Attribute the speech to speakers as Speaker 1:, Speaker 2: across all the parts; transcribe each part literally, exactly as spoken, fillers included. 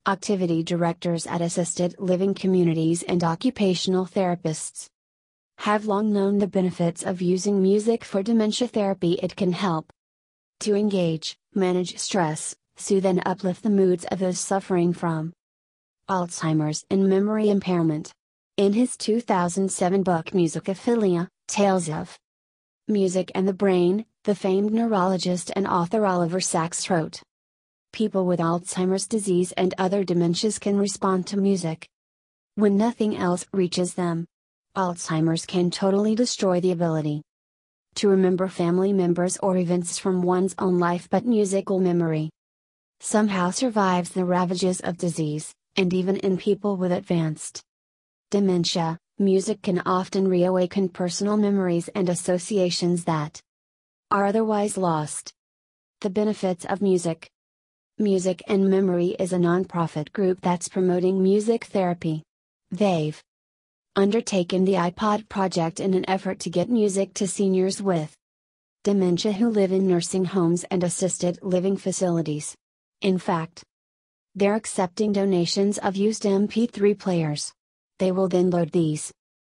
Speaker 1: activity directors at assisted living communities and occupational therapists have long known the benefits of using music for dementia therapy. It can help to engage, manage stress, soothe and uplift the moods of those suffering from Alzheimer's and memory impairment. In his two thousand seven book Musicophilia, Tales of Music and the Brain, the famed neurologist and author Oliver Sacks wrote, "People with Alzheimer's disease and other dementias can respond to music when nothing else reaches them. Alzheimer's can totally destroy the ability to remember family members or events from one's own life, but musical memory somehow survives the ravages of disease, and even in people with advanced dementia, music can often reawaken personal memories and associations that are otherwise lost." The benefits of music. Music and Memory is a nonprofit group that's promoting music therapy. They've undertaken the iPod project in an effort to get music to seniors with dementia who live in nursing homes and assisted living facilities. In fact, they're accepting donations of used M P three players. They will then load these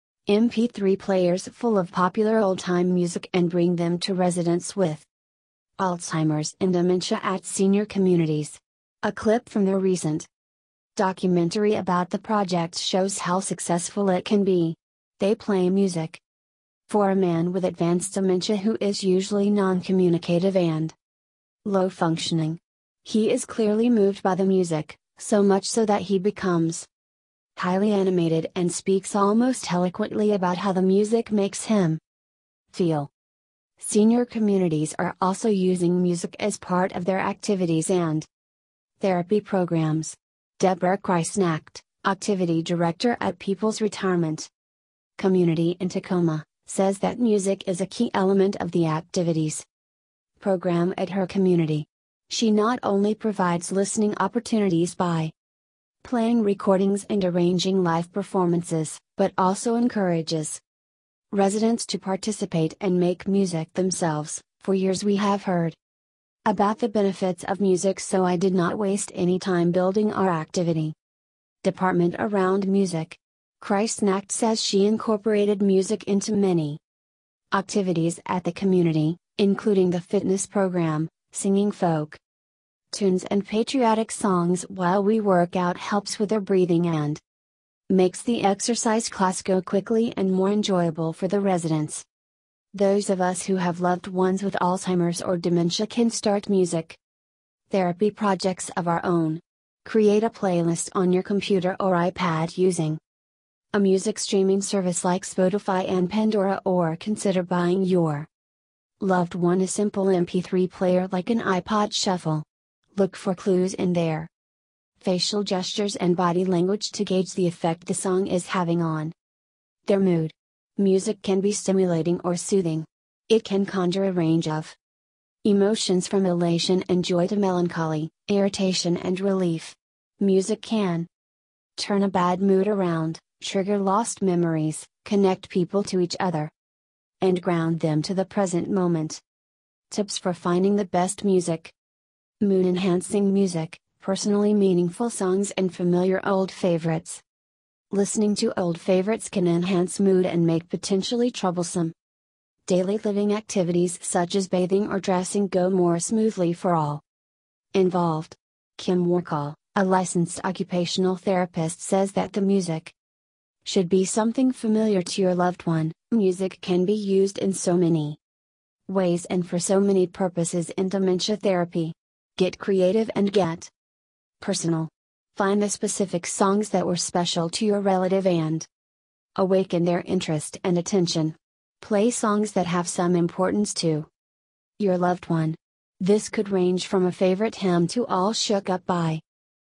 Speaker 1: M P three players full of popular old-time music and bring them to residents with Alzheimer's and dementia at senior communities. A clip from their recent documentary about the project shows how successful it can be. They play music for a man with advanced dementia who is usually non-communicative and low functioning. He is clearly moved by the music, so much so that he becomes highly animated and speaks almost eloquently about how the music makes him feel. Senior communities are also using music as part of their activities and therapy programs. Deborah Kreisnacht, activity director at People's Retirement Community in Tacoma, says that music is a key element of the activities program at her community. She not only provides listening opportunities by playing recordings and arranging live performances, but also encourages residents to participate and make music themselves. For years we have heard about the benefits of music, so I did not waste any time building our activity department around music. Kreisnacht says she incorporated music into many activities at the community, including the fitness program, singing folk tunes and patriotic songs while we work out helps with their breathing and makes the exercise class go quickly and more enjoyable for the residents. Those of us who have loved ones with Alzheimer's or dementia can start music therapy projects of our own. Create a playlist on your computer or iPad using a music streaming service like Spotify and Pandora, or consider buying your loved one a simple M P three player like an iPod Shuffle. Look for clues in their facial gestures and body language to gauge the effect the song is having on their mood. Music can be stimulating or soothing. It can conjure a range of emotions from elation and joy to melancholy, irritation and relief. Music can turn a bad mood around, trigger lost memories, connect people to each other, and ground them to the present moment. Tips for finding the best music. Mood enhancing music, personally meaningful songs and familiar old favorites. Listening to old favorites can enhance mood and make potentially troublesome daily living activities such as bathing or dressing go more smoothly for all involved. Kim Warkall, a licensed occupational therapist, says that the music should be something familiar to your loved one. Music can be used in so many ways and for so many purposes in dementia therapy. Get creative and get personal. Find the specific songs that were special to your relative and awaken their interest and attention. Play songs that have some importance to your loved one. This could range from a favorite hymn to All Shook Up by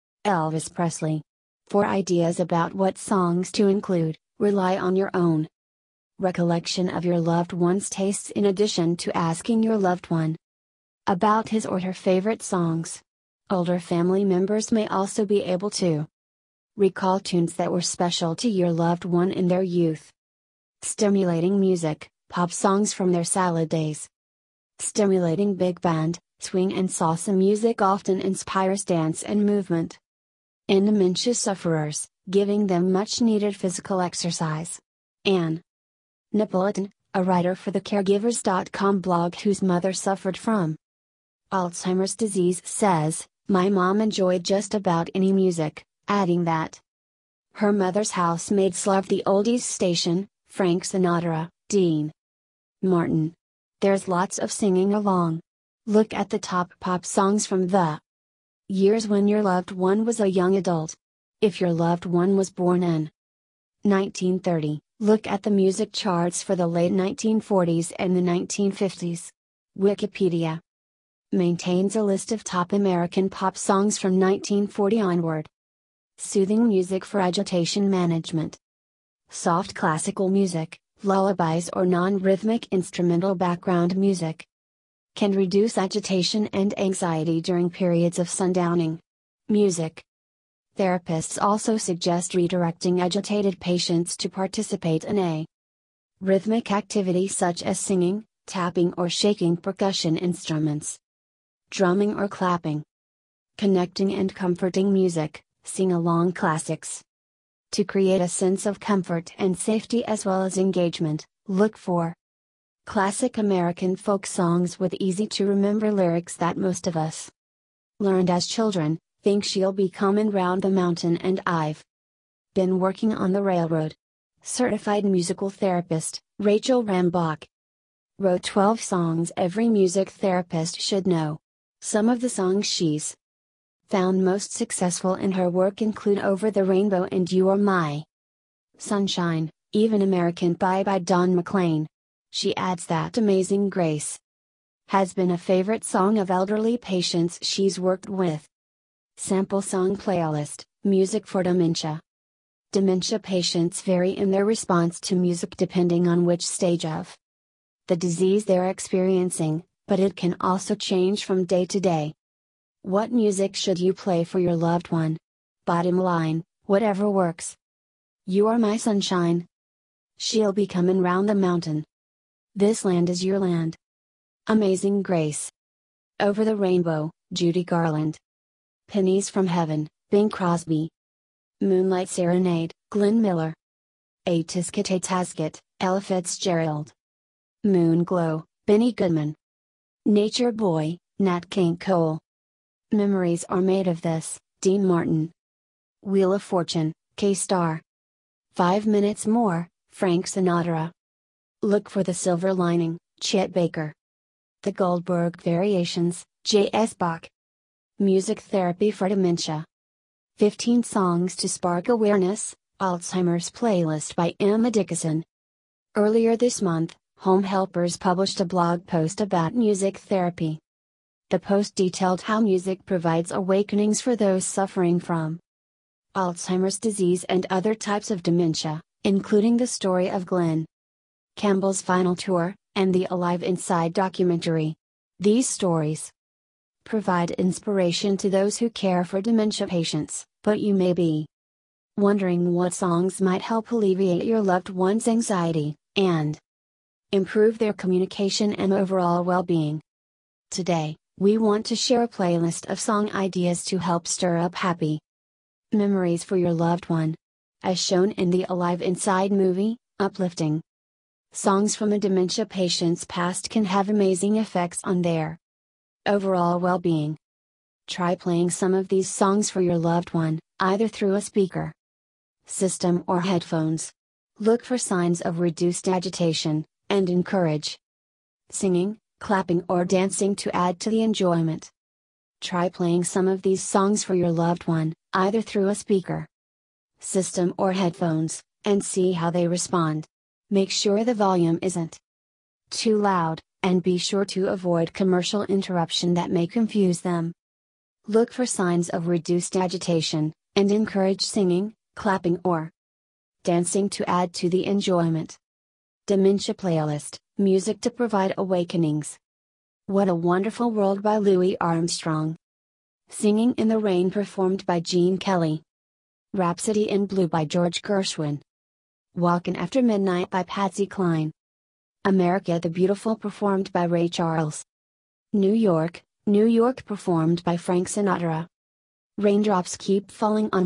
Speaker 1: Elvis Presley. For ideas about what songs to include, rely on your own recollection of your loved one's tastes in addition to asking your loved one about his or her favorite songs. Older family members may also be able to recall tunes that were special to your loved one in their youth. Stimulating music, pop songs from their salad days. Stimulating big band, swing and salsa music often inspires dance and movement. in dementia sufferers, giving them much needed physical exercise. Ann Napolitan, a writer for the caregivers dot com blog whose mother suffered from Alzheimer's disease, says, "My mom enjoyed just about any music," adding that her mother's housemates loved the oldies station, Frank Sinatra, Dean Martin. There's lots of singing along. Look at the top pop songs from the years when your loved one was a young adult. If your loved one was born in nineteen thirty, look at the music charts for the late nineteen forties and the nineteen fifties. Wikipedia maintains a list of top American pop songs from nineteen forty onward. Soothing music for agitation management. Soft classical music, lullabies or non-rhythmic instrumental background music can reduce agitation and anxiety during periods of sundowning. Music. Therapists also suggest redirecting agitated patients to participate in a rhythmic activity such as singing, tapping or shaking percussion instruments, drumming or clapping. Connecting and comforting music, sing-along classics. To create a sense of comfort and safety as well as engagement, look for classic American folk songs with easy-to-remember lyrics that most of us learned as children. Think She'll Be Comin' Round the Mountain and I've Been Working on the Railroad. Certified musical therapist, Rachel Rambach, wrote twelve songs every music therapist should know. Some of the songs she's found most successful in her work include Over the Rainbow and You Are My Sunshine, Even American Pie by Don McLean. She adds that Amazing Grace has been a favorite song of elderly patients she's worked with. Sample song playlist, Music for Dementia. Dementia patients vary in their response to music depending on which stage of the disease they're experiencing, but it can also change from day to day. What music should you play for your loved one? Bottom line, whatever works. You Are My Sunshine. She'll Be Comin' Round the Mountain. This Land Is Your Land. Amazing Grace. Over the Rainbow, Judy Garland. Pennies from Heaven, Bing Crosby. Moonlight Serenade, Glenn Miller. A Tisket A Tasket, Ella Fitzgerald. Moon Glow, Benny Goodman. Nature Boy, Nat King Cole. Memories Are Made of This, Dean Martin. Wheel of Fortune, K-Star. Five Minutes More, Frank Sinatra. Look for the Silver Lining, Chet Baker. The Goldberg Variations, J S Bach. Music Therapy for Dementia. fifteen Songs to Spark Awareness, Alzheimer's Playlist by Emma Dickinson. Earlier this month, Home Helpers published a blog post about music therapy. The post detailed how music provides awakenings for those suffering from Alzheimer's disease and other types of dementia, including the story of Glenn Campbell's final tour, and the Alive Inside documentary. These stories provide inspiration to those who care for dementia patients, but you may be wondering what songs might help alleviate your loved one's anxiety, and improve their communication and overall well-being. Today, we want to share a playlist of song ideas to help stir up happy memories for your loved one. As shown in the Alive Inside movie, uplifting songs from a dementia patient's past can have amazing effects on their overall well-being. Try playing some of these songs for your loved one, either through a speaker system or headphones. Look for signs of reduced agitation, and encourage singing, clapping or dancing to add to the enjoyment. Try playing some of these songs for your loved one, either through a speaker system or headphones, and see how they respond. Make sure the volume isn't too loud, and be sure to avoid commercial interruption that may confuse them. Look for signs of reduced agitation, and encourage singing, clapping or dancing to add to the enjoyment. Dementia Playlist, Music to Provide Awakenings. What a Wonderful World by Louis Armstrong. Singing in the Rain performed by Gene Kelly. Rhapsody in Blue by George Gershwin. Walkin' After Midnight by Patsy Cline. America the Beautiful performed by Ray Charles. New York, New York performed by Frank Sinatra. Raindrops keep falling on